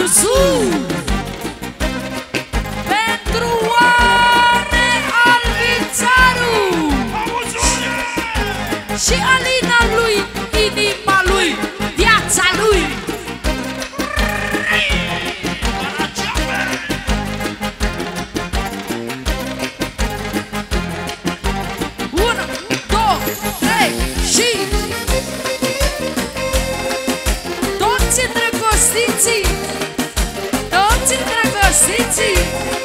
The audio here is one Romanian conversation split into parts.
Bursu, pentru Oane Albițaru și Alina lui, inima lui, viața lui. Toți îndrăgostiții,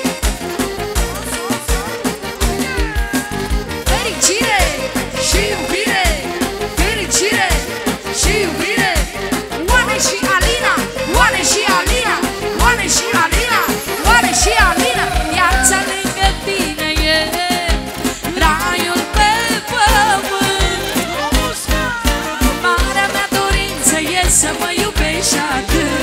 fericire și iubire, fericire și iubire. Oane și Alina, Oane și Alina, Oane și Alina, Oane și Alina. Viața lângă tine e raiul pe pământ. Marea mea dorință e să mă iubești atât.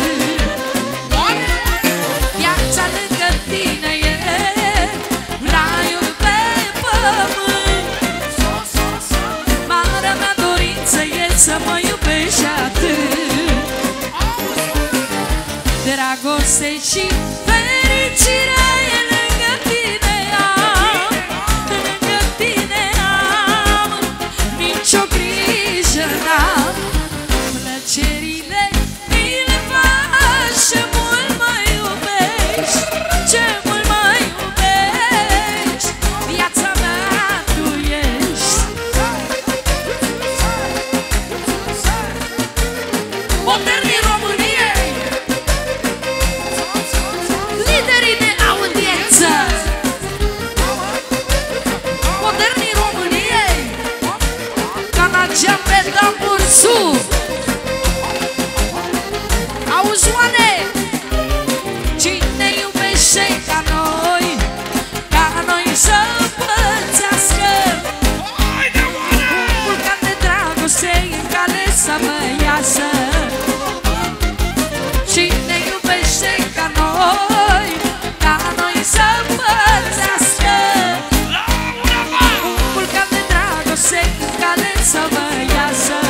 Să mă iubești atât. Dragoste și fericire e lângă tine am, lângă tine am. Nici-o grijă n-am, plăcerile mi le faci. Ce mult mă iubești, ce mult mă iubești. Viața mea tu ești. Modernii României, liderii de audiență. Modernii României, Canagean pe Bursu. Auzi, Oane, cine iubește ca noi să împărțească. Un vulcan de dragoste în care să mă iasă. Cine iubește ca noi să împărțească. Un vulcan de dragoste în care să mă iasă.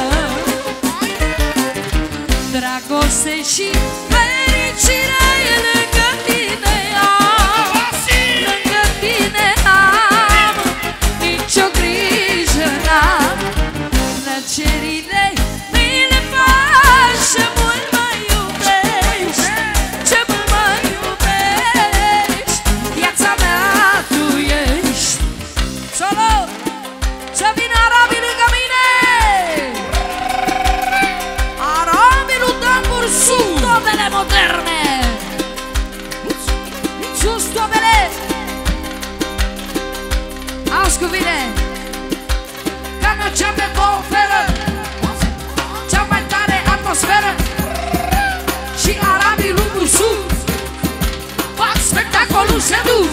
Dragoste și fericire e lângă tine am, lângă tine am. Nici-o grijă n-am, plăcerile mi le faci. Ce mult mă iubești, ce mult mă iubești. Viața mea tu ești. Solo, să vină arabii lângă mine. Arabii lui Dan Bursu, tobele moderne. Sus tobele. Auzi cu bine, Canagean vă oferă cea mai tare atmosferă. Și arabii lui Bursu fac spectacolul seduc.